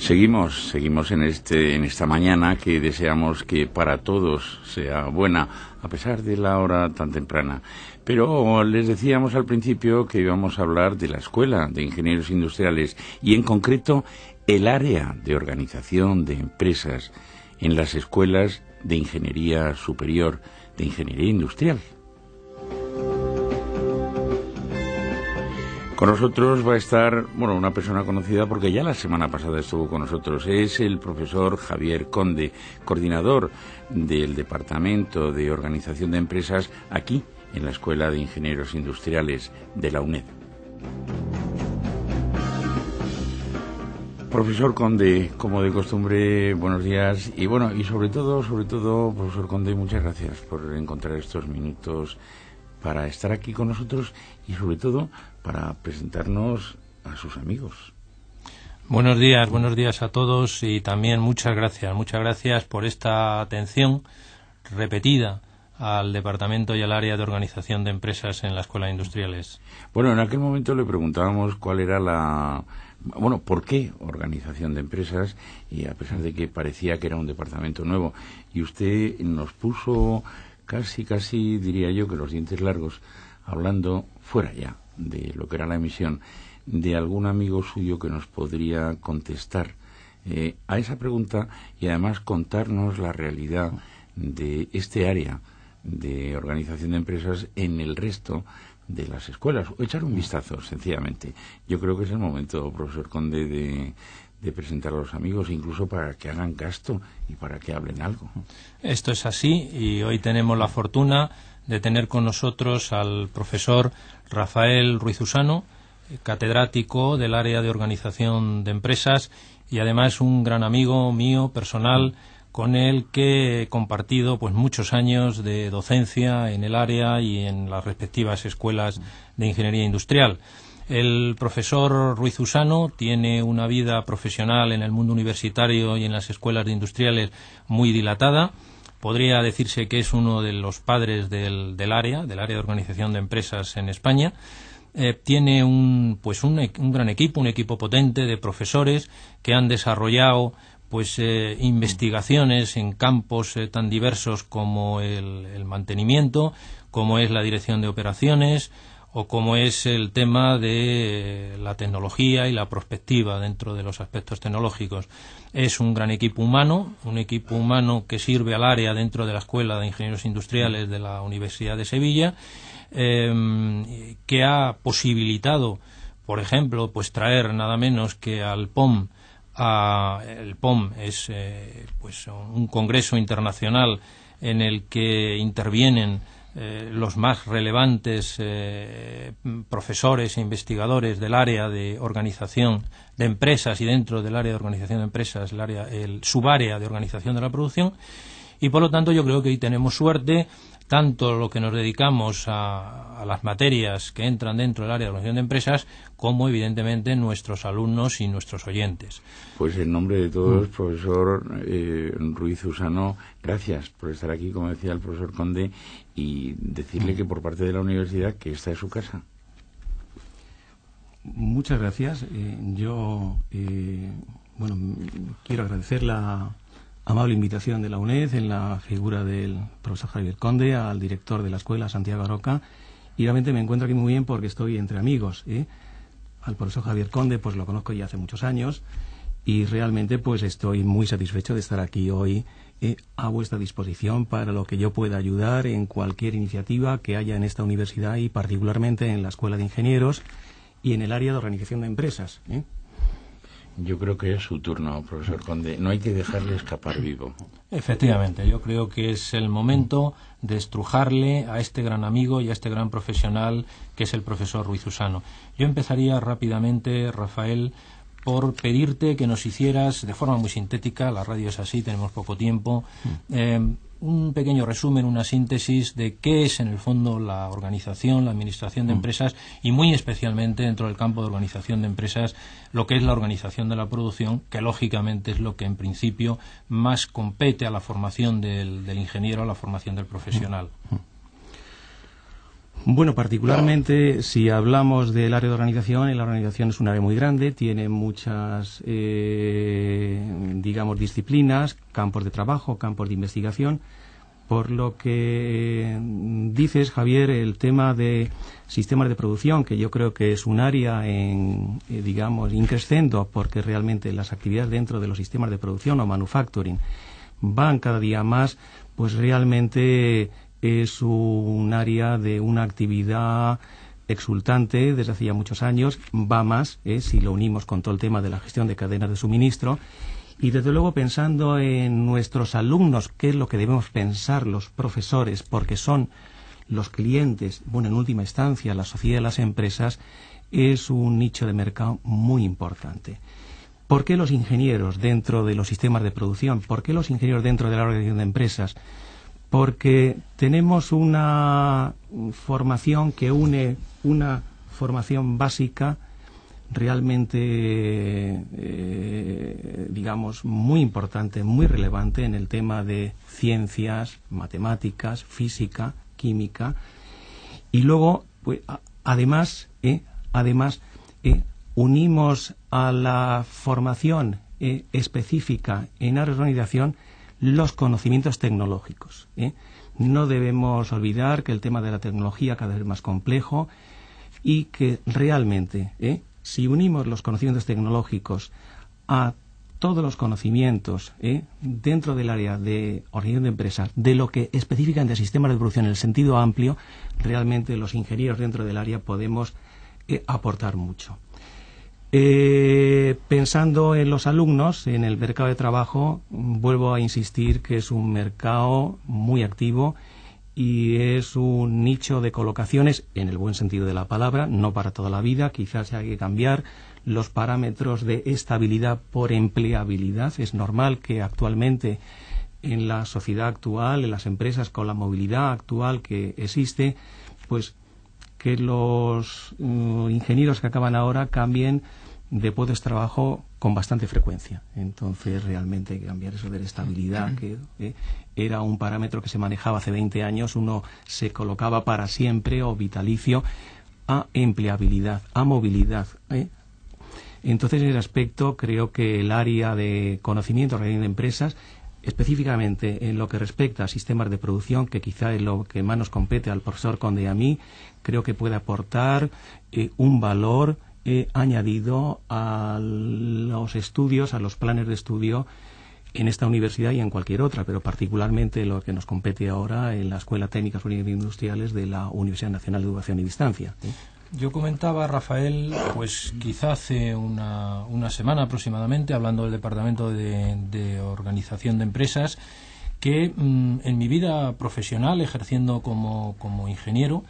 Seguimos en esta mañana que deseamos que para todos sea buena, a pesar de la hora tan temprana. Pero les decíamos al principio que íbamos a hablar de la Escuela de Ingenieros Industriales y en concreto el área de organización de empresas en las escuelas de Ingeniería Superior, de Ingeniería Industrial. Con nosotros va a estar, una persona conocida porque ya la semana pasada estuvo con nosotros. Es el profesor Javier Conde, coordinador del Departamento de Organización de Empresas aquí en la Escuela de Ingenieros Industriales de la UNED. Profesor Conde, como de costumbre, buenos días. Y sobre todo, profesor Conde, muchas gracias por encontrar estos minutos para estar aquí con nosotros y sobre todo para presentarnos a sus amigos. Buenos días a todos y también muchas gracias por esta atención repetida al departamento y al área de organización de empresas en la Escuela de Industriales. En aquel momento le preguntábamos cuál era ¿por qué organización de empresas? Y a pesar de que parecía que era un departamento nuevo, y usted nos puso casi diría yo que los dientes largos, hablando fuera ya de lo que era la emisión, de algún amigo suyo que nos podría contestar a esa pregunta y además contarnos la realidad de este área de organización de empresas en el resto de las escuelas, o echar un vistazo sencillamente. Yo creo que es el momento, profesor Conde, de presentar a los amigos, incluso para que hagan gasto y para que hablen algo. Esto es así, y hoy tenemos la fortuna de tener con nosotros al profesor Rafael Ruiz Usano, catedrático del área de organización de empresas y además un gran amigo mío personal, con el que he compartido muchos años de docencia en el área y en las respectivas escuelas de ingeniería industrial. El profesor Ruiz Usano tiene una vida profesional en el mundo universitario y en las escuelas de industriales muy dilatada. Podría decirse que es uno de los padres del área de organización de empresas en España. Tiene un gran equipo, un equipo potente de profesores que han desarrollado investigaciones en campos tan diversos como el mantenimiento, como es la dirección de operaciones, o como es el tema de la tecnología y la prospectiva dentro de los aspectos tecnológicos. Es un gran equipo humano que sirve al área dentro de la Escuela de Ingenieros Industriales de la Universidad de Sevilla, que ha posibilitado, por ejemplo, traer nada menos que al POM. El POM es un congreso internacional en el que intervienen los más relevantes profesores e investigadores del área de organización de empresas, y dentro del área de organización de empresas el subárea de organización de la producción, y por lo tanto yo creo que hoy tenemos suerte, tanto lo que nos dedicamos a las materias que entran dentro del área de organización de empresas, como evidentemente nuestros alumnos y nuestros oyentes. Pues en nombre de todos, profesor Ruiz Usano, gracias por estar aquí, como decía el profesor Conde, y decirle que por parte de la universidad que esta es su casa. Muchas gracias. Yo quiero agradecer la amable invitación de la UNED en la figura del profesor Javier Conde, al director de la escuela, Santiago Aroca, y realmente me encuentro aquí muy bien porque estoy entre amigos. Al profesor Javier Conde lo conozco ya hace muchos años y realmente estoy muy satisfecho de estar aquí hoy a vuestra disposición para lo que yo pueda ayudar en cualquier iniciativa que haya en esta universidad y particularmente en la Escuela de Ingenieros y en el área de organización de empresas. Yo creo que es su turno, profesor Conde. No hay que dejarle escapar vivo. Efectivamente, yo creo que es el momento de estrujarle a este gran amigo y a este gran profesional que es el profesor Ruiz Usano. Yo empezaría rápidamente, Rafael, por pedirte que nos hicieras, de forma muy sintética, la radio es así, tenemos poco tiempo, un pequeño resumen, una síntesis de qué es en el fondo la organización, la administración de empresas y muy especialmente dentro del campo de organización de empresas lo que es la organización de la producción, que lógicamente es lo que en principio más compete a la formación del ingeniero, a la formación del profesional. Bueno, particularmente si hablamos del área de organización, la organización es un área muy grande, tiene muchas, digamos, disciplinas, campos de trabajo, campos de investigación. Por lo que dices, Javier, el tema de sistemas de producción, que yo creo que es un área digamos, increscendo, porque realmente las actividades dentro de los sistemas de producción o manufacturing van cada día más, pues realmente es un área de una actividad exultante desde hace ya muchos años, va más, si lo unimos con todo el tema de la gestión de cadenas de suministro. Y desde luego pensando en nuestros alumnos, qué es lo que debemos pensar los profesores, porque son los clientes, bueno, en última instancia, la sociedad de las empresas, es un nicho de mercado muy importante. ¿Por qué los ingenieros dentro de los sistemas de producción? ¿Por qué los ingenieros dentro de la organización de empresas? Porque tenemos una formación que une una formación básica realmente, digamos, muy importante, muy relevante en el tema de ciencias, matemáticas, física, química, y luego, pues, además, unimos a la formación específica en áreas de organización los conocimientos tecnológicos. No debemos olvidar que el tema de la tecnología cada vez es más complejo y que realmente, si unimos los conocimientos tecnológicos a todos los conocimientos dentro del área de organización de empresas, de lo que específicamente sistemas de producción en el sentido amplio, realmente los ingenieros dentro del área podemos aportar mucho. Pensando en los alumnos, en el mercado de trabajo, vuelvo a insistir que es un mercado muy activo y es un nicho de colocaciones en el buen sentido de la palabra, no para toda la vida. Quizás hay que cambiar los parámetros de estabilidad por empleabilidad. Es normal que actualmente en la sociedad actual, en las empresas con la movilidad actual que existe, pues que los ingenieros que acaban ahora cambien de puestos de trabajo con bastante frecuencia. Entonces realmente hay que cambiar eso de la estabilidad, que era un parámetro que se manejaba hace 20 años, uno se colocaba para siempre o vitalicio, a empleabilidad, a movilidad. Entonces en ese aspecto creo que el área de conocimiento de empresas, específicamente en lo que respecta a sistemas de producción, que quizá es lo que más nos compete al profesor Conde y a mí, creo que puede aportar un valor añadido a los estudios, a los planes de estudio en esta universidad y en cualquier otra, pero particularmente lo que nos compete ahora en la Escuela Técnica Superior Industriales de la Universidad Nacional de Educación y Distancia. Yo comentaba, Rafael, pues quizá hace una semana aproximadamente, hablando del Departamento de Organización de Empresas, que en mi vida profesional, ejerciendo como ingeniero,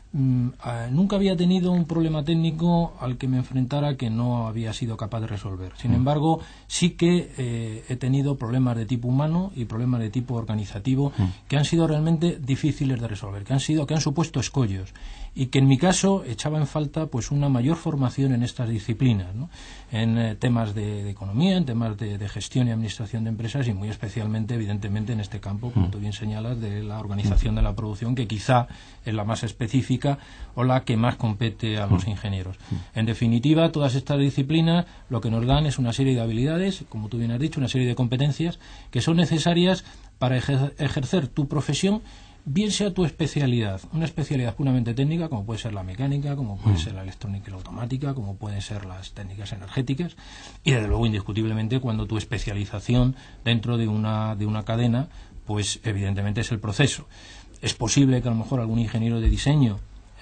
nunca había tenido un problema técnico al que me enfrentara que no había sido capaz de resolver. Sin embargo, sí que he tenido problemas de tipo humano y problemas de tipo organizativo que han sido realmente difíciles de resolver, que han supuesto escollos, y que en mi caso echaba en falta pues una mayor formación en estas disciplinas, ¿no? En temas de economía, en temas de gestión y administración de empresas, y muy especialmente, evidentemente, en este campo, como tú bien señalas, de la organización de la producción, que quizá es la más específica o la que más compete a los ingenieros. En definitiva, todas estas disciplinas lo que nos dan es una serie de habilidades, como tú bien has dicho, una serie de competencias que son necesarias para ejercer tu profesión, bien sea tu especialidad, una especialidad puramente técnica, como puede ser la mecánica, como puede ser la electrónica y la automática, como pueden ser las técnicas energéticas, y desde luego, indiscutiblemente, cuando tu especialización dentro de una cadena, pues evidentemente es el proceso. Es posible que a lo mejor algún ingeniero de diseño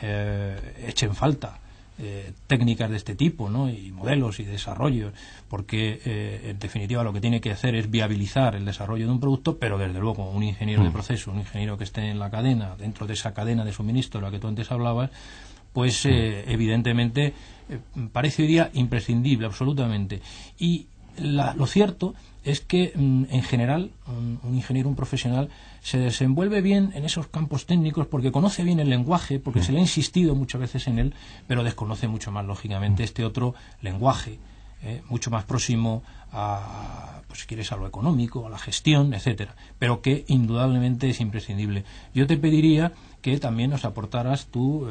eche en falta técnicas de este tipo, ¿no? Y modelos y desarrollos, porque en definitiva lo que tiene que hacer es viabilizar el desarrollo de un producto, pero desde luego un ingeniero de proceso, un ingeniero que esté en la cadena, dentro de esa cadena de suministro de la que tú antes hablabas, pues evidentemente parece hoy día imprescindible, absolutamente. Y lo cierto es que en general un ingeniero, un profesional, se desenvuelve bien en esos campos técnicos porque conoce bien el lenguaje, porque se le ha insistido muchas veces en él, pero desconoce mucho más, lógicamente, este otro lenguaje mucho más próximo a, pues si quieres, a lo económico, a la gestión, etcétera, pero que indudablemente es imprescindible. Yo te pediría que también nos aportaras tu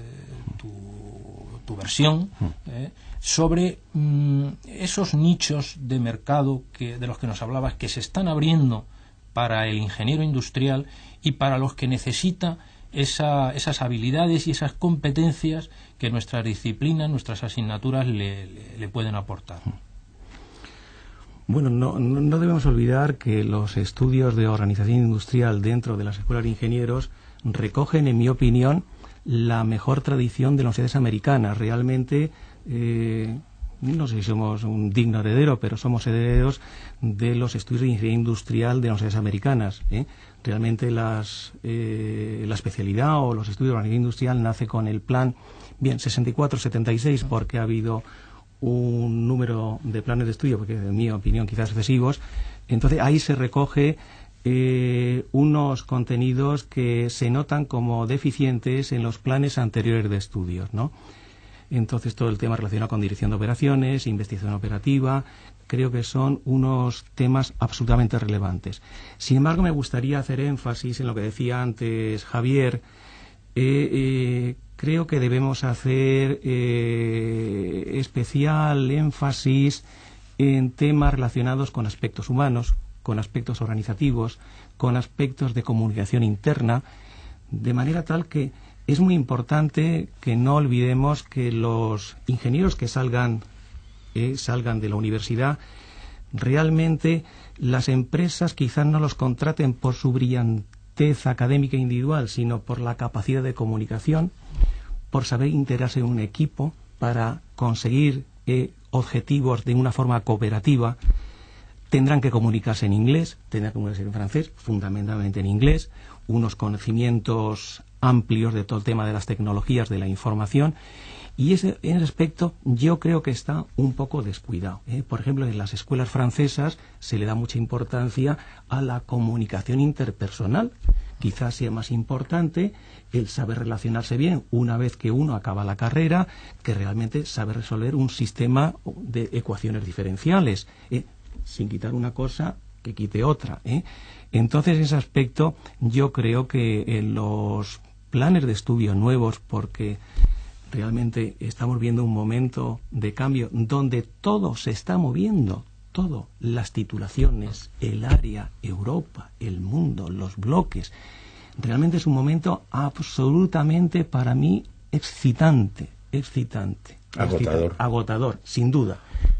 versión sobre esos nichos de mercado de los que nos hablabas, que se están abriendo para el ingeniero industrial y para los que necesita esas habilidades y esas competencias que nuestras disciplinas, nuestras asignaturas le pueden aportar. Bueno, no debemos olvidar que los estudios de organización industrial dentro de las escuelas de ingenieros recogen, en mi opinión, la mejor tradición de las universidades americanas. Realmente, no sé si somos un digno heredero, pero somos herederos de los estudios de ingeniería industrial de las universidades americanas. Realmente la especialidad o los estudios de organización industrial nace con el plan 64-76, porque ha habido un número de planes de estudio, porque en mi opinión quizás excesivos. Entonces ahí se recoge unos contenidos que se notan como deficientes en los planes anteriores de estudios, ¿no? Entonces todo el tema relacionado con dirección de operaciones, investigación operativa, creo que son unos temas absolutamente relevantes. Sin embargo, me gustaría hacer énfasis en lo que decía antes Javier. Creo que debemos hacer especial énfasis en temas relacionados con aspectos humanos, con aspectos organizativos, con aspectos de comunicación interna, de manera tal que es muy importante que no olvidemos que los ingenieros que salgan de la universidad, realmente las empresas quizás no los contraten por su brillantez académica individual, sino por la capacidad de comunicación, por saber integrarse en un equipo para conseguir objetivos de una forma cooperativa. Tendrán que comunicarse en inglés, tendrán que comunicarse en francés, fundamentalmente en inglés, unos conocimientos amplios de todo el tema de las tecnologías de la información, y en ese aspecto yo creo que está un poco descuidado. Por ejemplo, en las escuelas francesas se le da mucha importancia a la comunicación interpersonal. Quizás sea más importante el saber relacionarse bien una vez que uno acaba la carrera, que realmente saber resolver un sistema de ecuaciones diferenciales, sin quitar una cosa que quite otra. Entonces, en ese aspecto, yo creo que en los planes de estudio nuevos, porque realmente estamos viendo un momento de cambio donde todo se está moviendo, todo, las titulaciones, el área, Europa, el mundo, los bloques. Realmente es un momento absolutamente, para mí, excitante. Agotador, sin duda.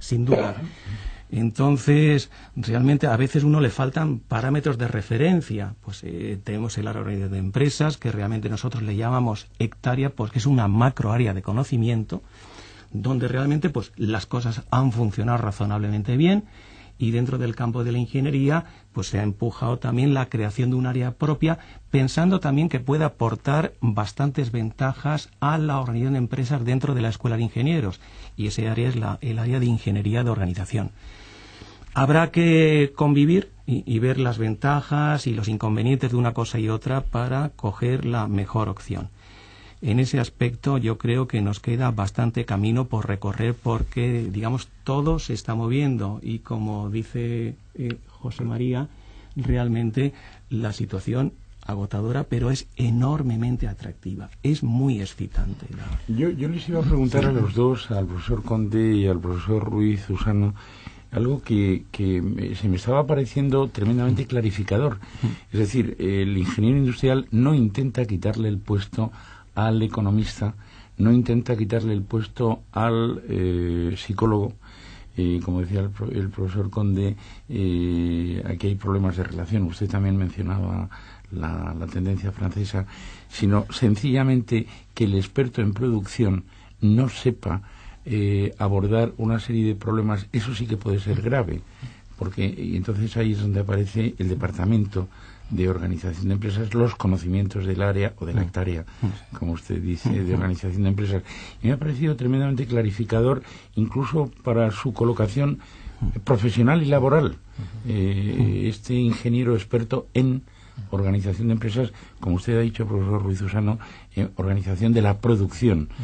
Entonces, realmente a veces a uno le faltan parámetros de referencia. Pues tenemos el área de empresas, que realmente nosotros le llamamos hectárea, porque es una macro área de conocimiento, donde realmente pues las cosas han funcionado razonablemente bien, y dentro del campo de la ingeniería pues se ha empujado también la creación de un área propia, pensando también que puede aportar bastantes ventajas a la organización de empresas dentro de la Escuela de Ingenieros, y ese área es el área de ingeniería de organización. Habrá que convivir y ver las ventajas y los inconvenientes de una cosa y otra para coger la mejor opción. En ese aspecto yo creo que nos queda bastante camino por recorrer, porque, digamos, todo se está moviendo, y como dice José María, realmente la situación agotadora, pero es enormemente atractiva, es muy excitante. Yo les iba a preguntar a los dos, al profesor Conde y al profesor Ruiz Usano, algo que se me estaba pareciendo tremendamente clarificador. Es decir, el ingeniero industrial no intenta quitarle el puesto al economista, no intenta quitarle el puesto al psicólogo. Como decía el profesor Conde, aquí hay problemas de relación. Usted también mencionaba la tendencia francesa, sino sencillamente que el experto en producción no sepa abordar una serie de problemas. Eso sí que puede ser grave, y entonces ahí es donde aparece el departamento de organización de empresas, los conocimientos del área o de la hectárea, como usted dice, de organización de empresas. Y me ha parecido tremendamente clarificador, incluso para su colocación profesional y laboral. Este ingeniero experto en organización de empresas, como usted ha dicho, profesor Ruiz Usano, organización de la producción.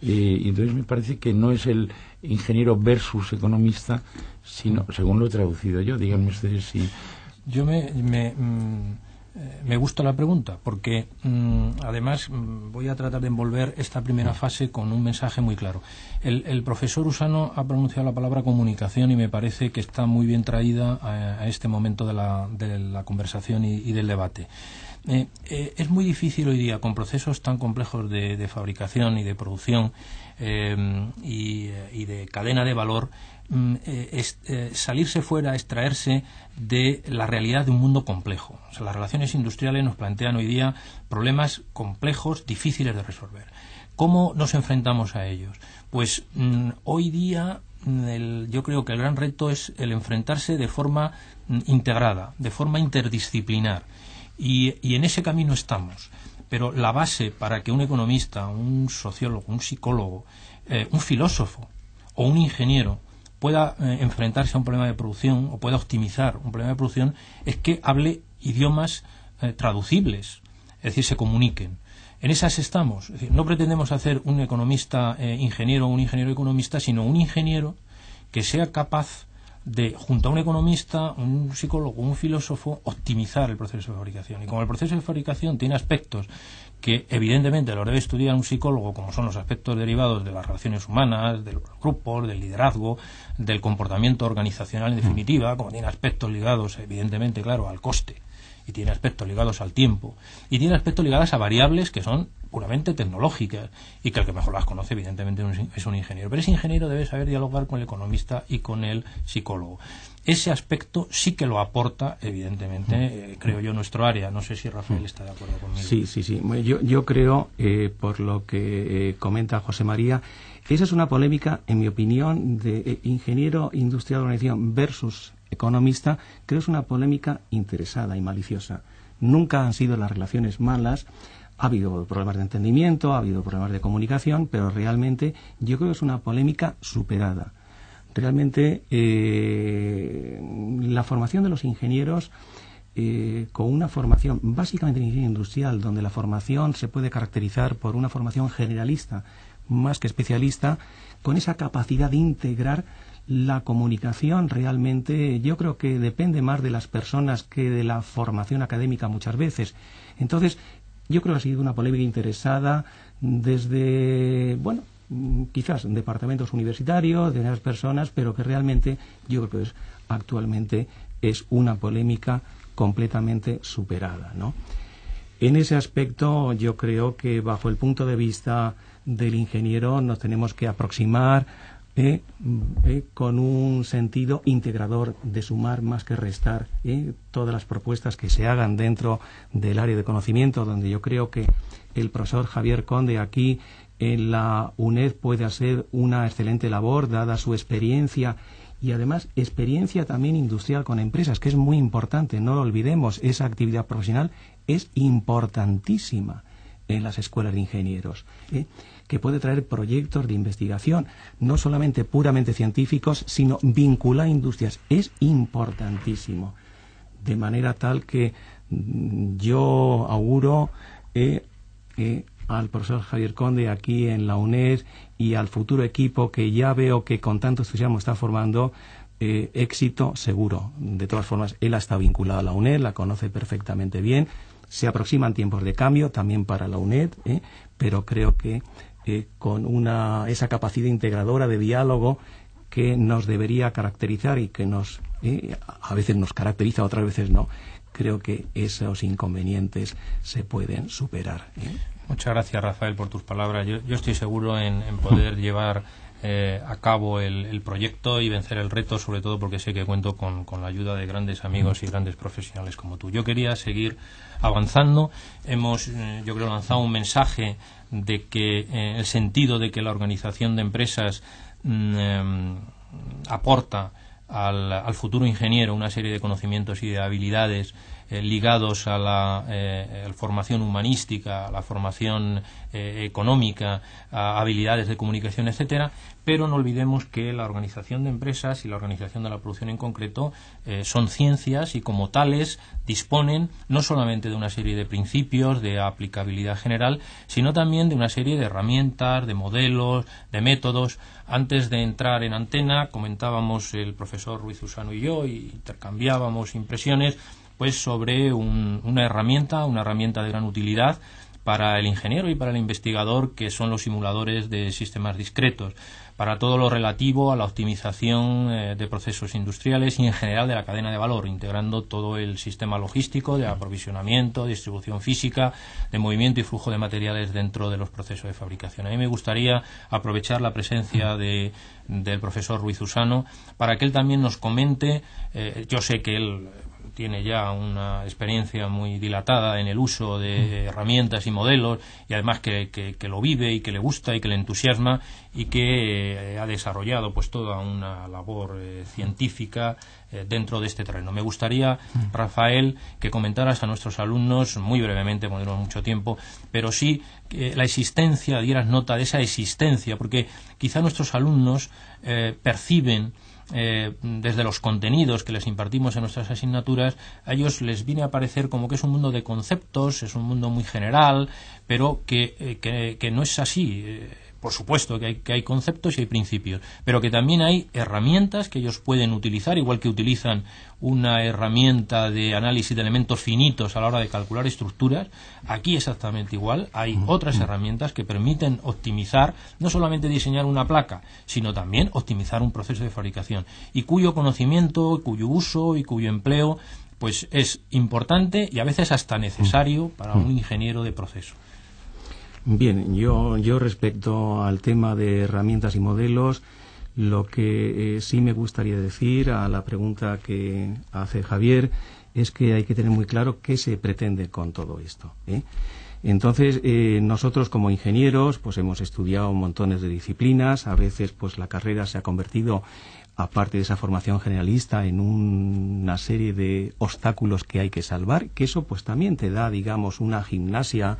Entonces me parece que no es el ingeniero versus economista, sino, según lo he traducido yo, díganme ustedes si... Yo me gusta la pregunta, porque además voy a tratar de envolver esta primera fase con un mensaje muy claro. El profesor Usano ha pronunciado la palabra comunicación y me parece que está muy bien traída a este momento de la conversación y del debate. Es muy difícil hoy día, con procesos tan complejos de fabricación y de producción y de cadena de valor, salirse fuera, extraerse de la realidad de un mundo complejo. O sea, las relaciones industriales nos plantean hoy día problemas complejos, difíciles de resolver. ¿Cómo nos enfrentamos a ellos? Pues hoy día yo creo que el gran reto es el enfrentarse de forma integrada, de forma interdisciplinar. Y en ese camino estamos. Pero la base para que un economista, un sociólogo, un psicólogo, un filósofo o un ingeniero pueda enfrentarse a un problema de producción o pueda optimizar un problema de producción es que hable idiomas traducibles, es decir, se comuniquen. En esas estamos. Es decir, no pretendemos hacer un economista ingeniero o un ingeniero economista, sino un ingeniero que sea capaz de, junto a un economista, un psicólogo, un filósofo, optimizar el proceso de fabricación. Y como el proceso de fabricación tiene aspectos que evidentemente los debe estudiar un psicólogo, como son los aspectos derivados de las relaciones humanas, de los grupos, del liderazgo, del comportamiento organizacional en definitiva, como tiene aspectos ligados evidentemente, claro, al coste, y tiene aspectos ligados al tiempo, y tiene aspectos ligados a variables que son puramente tecnológicas, y que el que mejor las conoce evidentemente es un ingeniero. Pero ese ingeniero debe saber dialogar con el economista y con el psicólogo. Ese aspecto sí que lo aporta, evidentemente, creo yo, nuestro área. No sé si Rafael está de acuerdo conmigo. Sí. Yo creo, por lo que comenta José María, esa es una polémica, en mi opinión, de ingeniero industrial de organización versus economista. Creo que es una polémica interesada y maliciosa. Nunca han sido las relaciones malas. Ha habido problemas de entendimiento, ha habido problemas de comunicación, pero realmente yo creo que es una polémica superada. Realmente la formación de los ingenieros, con una formación básicamente en ingeniería industrial, donde la formación se puede caracterizar por una formación generalista más que especialista, con esa capacidad de integrar la comunicación, realmente yo creo que depende más de las personas que de la formación académica muchas veces. Entonces, yo creo que ha sido una polémica interesada desde, quizás departamentos universitarios, de esas personas, pero que realmente yo creo que actualmente es una polémica completamente superada, ¿no? En ese aspecto yo creo que bajo el punto de vista del ingeniero nos tenemos que aproximar con un sentido integrador de sumar más que restar todas las propuestas que se hagan dentro del área de conocimiento, donde yo creo que el profesor Javier Conde aquí en la UNED puede hacer una excelente labor, dada su experiencia y además experiencia también industrial con empresas, que es muy importante, no lo olvidemos, esa actividad profesional es importantísima en las escuelas de ingenieros, que puede traer proyectos de investigación, no solamente puramente científicos, sino vincular industrias. Es importantísimo. De manera tal que yo auguro al profesor Javier Conde aquí en la UNED y al futuro equipo que ya veo que con tanto entusiasmo está formando, éxito seguro. De todas formas, él ha estado vinculado a la UNED, la conoce perfectamente bien. Se aproximan tiempos de cambio también para la UNED, pero creo que con esa capacidad integradora de diálogo que nos debería caracterizar y que a veces nos caracteriza, otras veces no, creo que esos inconvenientes se pueden superar. Muchas gracias, Rafael, por tus palabras. Yo estoy seguro en poder llevar a cabo el proyecto y vencer el reto, sobre todo porque sé que cuento con la ayuda de grandes amigos y grandes profesionales como tú. Yo quería seguir avanzando. Hemos, yo creo, lanzado un mensaje de que el sentido de que la organización de empresas aporta al futuro ingeniero una serie de conocimientos y de habilidades ligados a la formación humanística, a la formación económica, a habilidades de comunicación, etcétera, pero no olvidemos que la organización de empresas y la organización de la producción en concreto son ciencias y como tales disponen no solamente de una serie de principios de aplicabilidad general, sino también de una serie de herramientas, de modelos, de métodos. Antes de entrar en antena comentábamos el profesor Ruizusano y yo, y intercambiábamos impresiones pues sobre una herramienta de gran utilidad para el ingeniero y para el investigador, que son los simuladores de sistemas discretos, para todo lo relativo a la optimización de procesos industriales y en general de la cadena de valor, integrando todo el sistema logístico de aprovisionamiento, distribución física, de movimiento y flujo de materiales dentro de los procesos de fabricación. A mí me gustaría aprovechar la presencia del profesor Ruizusano para que él también nos comente. Yo sé que él tiene ya una experiencia muy dilatada en el uso de herramientas y modelos, y además que lo vive y que le gusta y que le entusiasma, y que ha desarrollado pues toda una labor científica dentro de este terreno. Me gustaría, Rafael, que comentaras a nuestros alumnos, muy brevemente, porque no tenemos mucho tiempo, pero sí la existencia, dieras nota de esa existencia, porque quizá nuestros alumnos perciben desde los contenidos que les impartimos en nuestras asignaturas, a ellos les viene a parecer como que es un mundo de conceptos, es un mundo muy general, pero que no es así. Por supuesto que hay conceptos y hay principios, pero que también hay herramientas que ellos pueden utilizar, igual que utilizan una herramienta de análisis de elementos finitos a la hora de calcular estructuras. Aquí exactamente igual, hay otras herramientas que permiten optimizar, no solamente diseñar una placa, sino también optimizar un proceso de fabricación, y cuyo conocimiento, cuyo uso y cuyo empleo pues es importante y a veces hasta necesario para un ingeniero de proceso. Bien, yo respecto al tema de herramientas y modelos, lo que sí me gustaría decir a la pregunta que hace Javier es que hay que tener muy claro qué se pretende con todo esto, ¿eh? Entonces, nosotros como ingenieros pues hemos estudiado montones de disciplinas, a veces pues la carrera se ha convertido, aparte de esa formación generalista, en una serie de obstáculos que hay que salvar, que eso pues también te da, digamos, una gimnasia,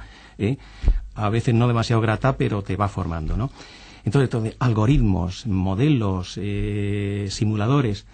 a veces no demasiado grata, pero te va formando, ¿no? Entonces, algoritmos, modelos, simuladores,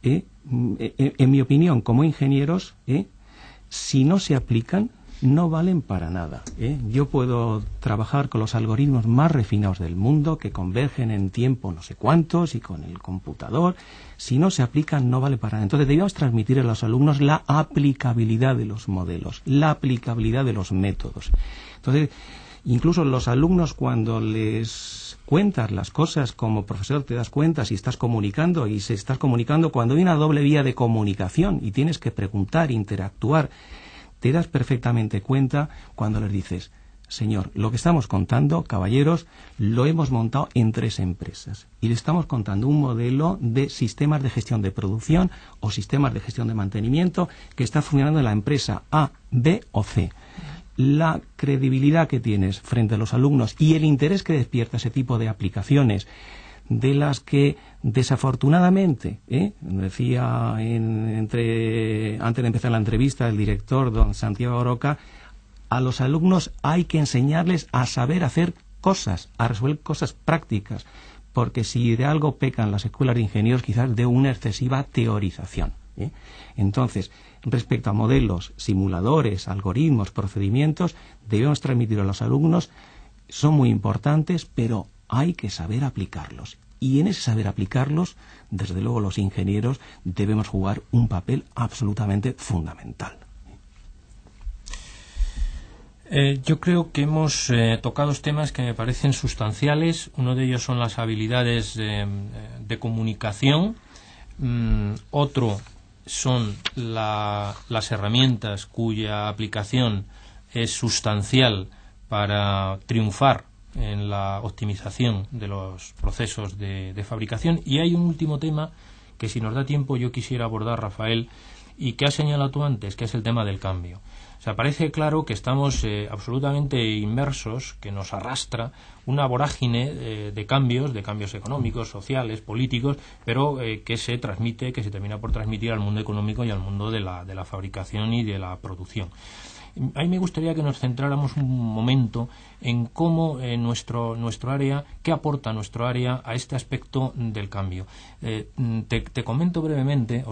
en mi opinión, como ingenieros, si no se aplican, no valen para nada, Yo puedo trabajar con los algoritmos más refinados del mundo, que convergen en tiempo no sé cuántos, y con el computador. Si no se aplican, no vale para nada. Entonces debemos transmitir a los alumnos la aplicabilidad de los modelos, la aplicabilidad de los métodos. Entonces, incluso los alumnos, cuando les cuentas las cosas como profesor, te das cuenta si estás comunicando, y si estás comunicando cuando hay una doble vía de comunicación y tienes que preguntar, interactuar, te das perfectamente cuenta cuando les dices: señor, lo que estamos contando, caballeros, lo hemos montado en 3 empresas y le estamos contando un modelo de sistemas de gestión de producción o sistemas de gestión de mantenimiento que está funcionando en la empresa A, B o C. La credibilidad que tienes frente a los alumnos y el interés que despierta ese tipo de aplicaciones, de las que desafortunadamente, decía antes de empezar la entrevista el director, don Santiago Aroca, a los alumnos hay que enseñarles a saber hacer cosas, a resolver cosas prácticas, porque si de algo pecan las escuelas de ingenieros, quizás de una excesiva teorización, Entonces, respecto a modelos, simuladores, algoritmos, procedimientos, debemos transmitir a los alumnos, son muy importantes, pero hay que saber aplicarlos. Y en ese saber aplicarlos, desde luego los ingenieros debemos jugar un papel absolutamente fundamental. Yo creo que hemos tocado temas que me parecen sustanciales. Uno de ellos son las habilidades de comunicación. Otro son las herramientas cuya aplicación es sustancial para triunfar en la optimización de los procesos de fabricación. Y hay un último tema que, si nos da tiempo, yo quisiera abordar, Rafael, y que has señalado tú antes, que es el tema del cambio. O sea, parece claro que estamos absolutamente inmersos, que nos arrastra una vorágine de cambios económicos, sociales, políticos, pero que se termina por transmitir al mundo económico y al mundo de la fabricación y de la producción. A mí me gustaría que nos centráramos un momento en cómo nuestro área, qué aporta nuestro área a este aspecto del cambio. Os comento brevemente,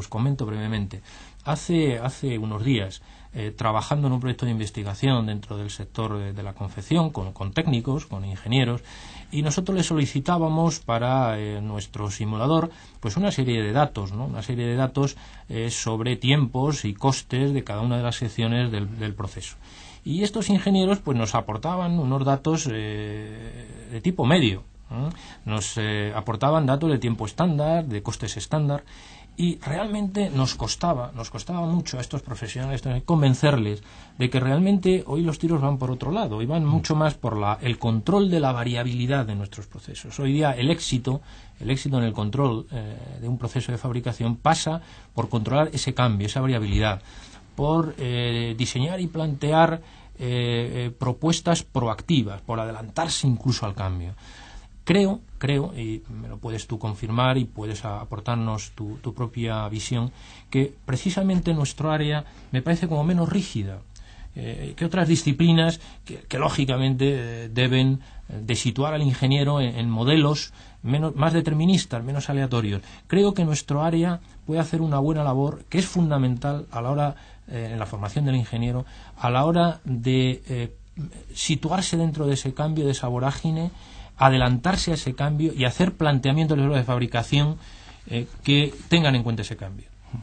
hace unos días, trabajando en un proyecto de investigación dentro del sector de la confección, con técnicos, con ingenieros, y nosotros le solicitábamos para nuestro simulador pues una serie de datos, ¿no? Una serie de datos sobre tiempos y costes de cada una de las secciones del proceso. Y estos ingenieros pues nos aportaban unos datos de tipo medio, ¿no? Nos aportaban datos de tiempo estándar, de costes estándar, y realmente nos costaba mucho a estos profesionales convencerles de que realmente hoy los tiros van por otro lado y van mucho más por el control de la variabilidad de nuestros procesos. Hoy día el éxito en el control de un proceso de fabricación pasa por controlar ese cambio, esa variabilidad, por diseñar y plantear propuestas proactivas, por adelantarse incluso al cambio. Creo, y me lo puedes tú confirmar y puedes aportarnos tu propia visión, que precisamente nuestro área me parece como menos rígida que otras disciplinas que lógicamente deben de situar al ingeniero en modelos más deterministas, menos aleatorios. Creo que nuestro área puede hacer una buena labor, que es fundamental a la hora, en la formación del ingeniero, a la hora de situarse dentro de ese cambio, de esa vorágine, adelantarse a ese cambio y hacer planteamientos de fabricación que tengan en cuenta ese cambio.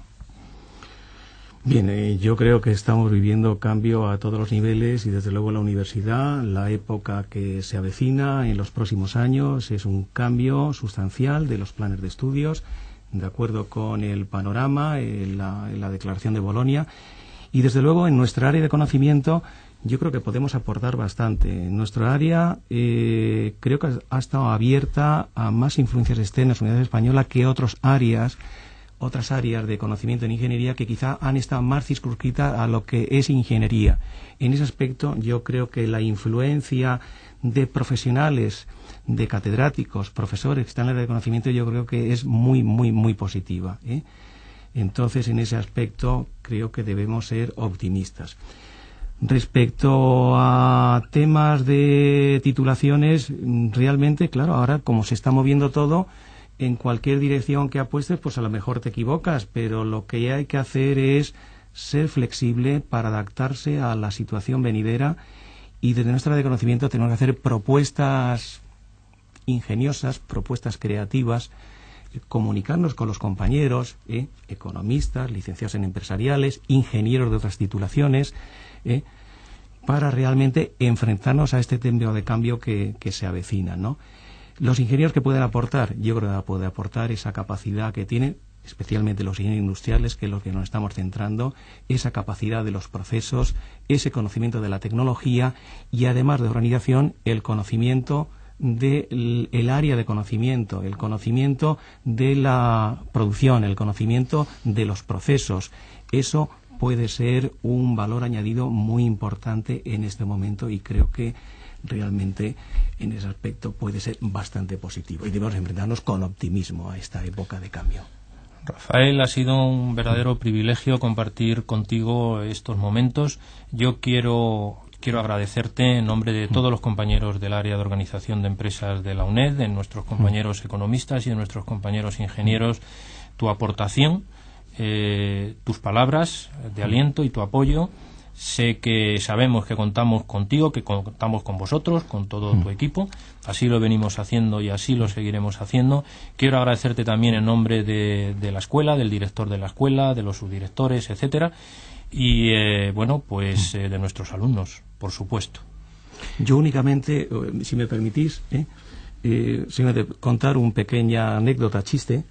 Bien, yo creo que estamos viviendo cambio a todos los niveles y desde luego en la universidad, la época que se avecina en los próximos años es un cambio sustancial de los planes de estudios, de acuerdo con el panorama, en la Declaración de Bolonia, y desde luego en nuestra área de conocimiento yo creo que podemos aportar bastante. Nuestra área creo que ha estado abierta a más influencias externas en la Universidad Española que otras áreas de conocimiento en ingeniería que quizá han estado más circunscritas a lo que es ingeniería. En ese aspecto yo creo que la influencia de profesionales, de catedráticos, profesores que están en el área de conocimiento, yo creo que es muy, muy, muy positiva, ¿eh? Entonces, en ese aspecto creo que debemos ser optimistas. Respecto a temas de titulaciones, realmente, claro, ahora como se está moviendo todo, en cualquier dirección que apuestes, pues a lo mejor te equivocas, pero lo que hay que hacer es ser flexible para adaptarse a la situación venidera y desde nuestra área de conocimiento tenemos que hacer propuestas ingeniosas, propuestas creativas, comunicarnos con los compañeros, economistas, licenciados en empresariales, ingenieros de otras titulaciones, para realmente enfrentarnos a este tiempo de cambio que se avecina, ¿no? Los ingenieros que pueden aportar, yo creo que puede aportar esa capacidad que tienen, especialmente los ingenieros industriales, que es lo que nos estamos centrando, esa capacidad de los procesos, ese conocimiento de la tecnología y además de organización, el conocimiento del área de conocimiento, el conocimiento de la producción, el conocimiento de los procesos. Eso puede ser un valor añadido muy importante en este momento y creo que realmente en ese aspecto puede ser bastante positivo y debemos enfrentarnos con optimismo a esta época de cambio. Rafael, ha sido un verdadero privilegio compartir contigo estos momentos. Yo quiero agradecerte en nombre de todos los compañeros del área de organización de empresas de la UNED, de nuestros compañeros economistas y de nuestros compañeros ingenieros, tu aportación, tus palabras de aliento y tu apoyo. Sabemos que contamos contigo, que contamos con vosotros, con todo tu equipo. Así lo venimos haciendo y así lo seguiremos haciendo. Quiero agradecerte también en nombre de la escuela, del director de la escuela, de los subdirectores, etcétera, y de nuestros alumnos, por supuesto. Yo únicamente, si me permitís, contar una pequeña anécdota, chiste.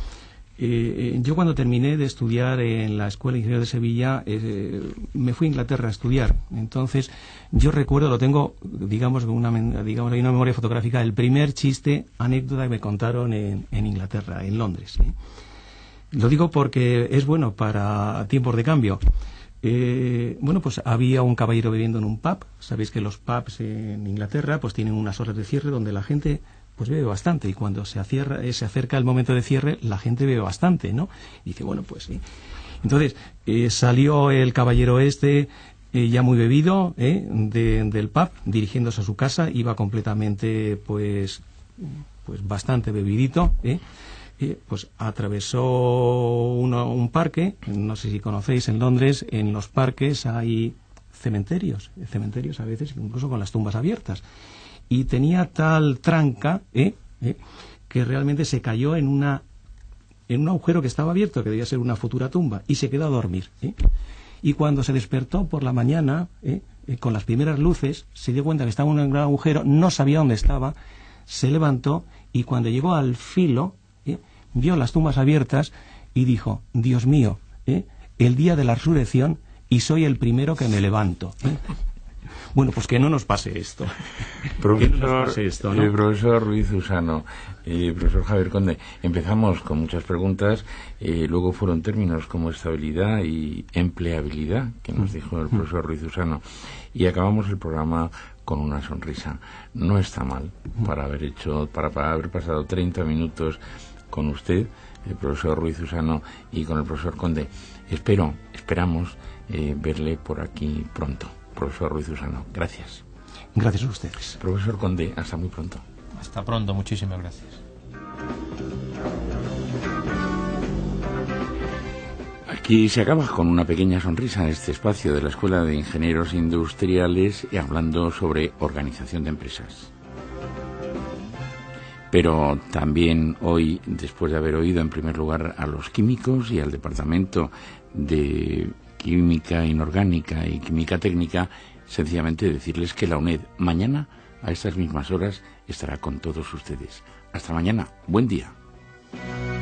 Yo cuando terminé de estudiar en la Escuela de Ingenieros de Sevilla me fui a Inglaterra a estudiar. Entonces yo recuerdo, lo tengo digamos hay una memoria fotográfica, el primer chiste, anécdota que me contaron en Inglaterra, en Londres. Lo digo porque es bueno para tiempos de cambio. bueno, pues había un caballero bebiendo en un pub. Sabéis que los pubs en Inglaterra pues tienen unas horas de cierre donde la gente pues bebe bastante, y cuando se acerca el momento de cierre, la gente bebe bastante, ¿no? Y dice, bueno, pues sí. Entonces, salió el caballero ya muy bebido, del pub, dirigiéndose a su casa. Iba completamente, pues bastante bebidito, pues atravesó un parque. No sé si conocéis, en Londres, en los parques hay cementerios a veces incluso con las tumbas abiertas, y tenía tal tranca que realmente se cayó en un agujero que estaba abierto, que debía ser una futura tumba, y se quedó a dormir. Y cuando se despertó por la mañana, con las primeras luces, se dio cuenta que estaba en un gran agujero, no sabía dónde estaba, se levantó, y cuando llegó al filo, vio las tumbas abiertas y dijo, Dios mío, el día de la resurrección, y soy el primero que me levanto. Bueno, pues que no nos pase esto. Profesor Ruiz Usano, profesor Javier Conde, empezamos con muchas preguntas, luego fueron términos como estabilidad y empleabilidad, que nos dijo el profesor Ruiz Usano, y acabamos el programa con una sonrisa. No está mal para haber pasado 30 minutos con usted, el profesor Ruiz Usano, y con el profesor Conde. Esperamos verle por aquí pronto. Profesor Ruiz Usano, gracias. Gracias a ustedes. Profesor Conde, hasta muy pronto. Hasta pronto, muchísimas gracias. Aquí se acaba con una pequeña sonrisa este espacio de la Escuela de Ingenieros Industriales, y hablando sobre organización de empresas. Pero también hoy, después de haber oído en primer lugar a los químicos y al Departamento de Química Inorgánica y Química Técnica, sencillamente decirles que la UNED mañana a estas mismas horas estará con todos ustedes. Hasta mañana. Buen día.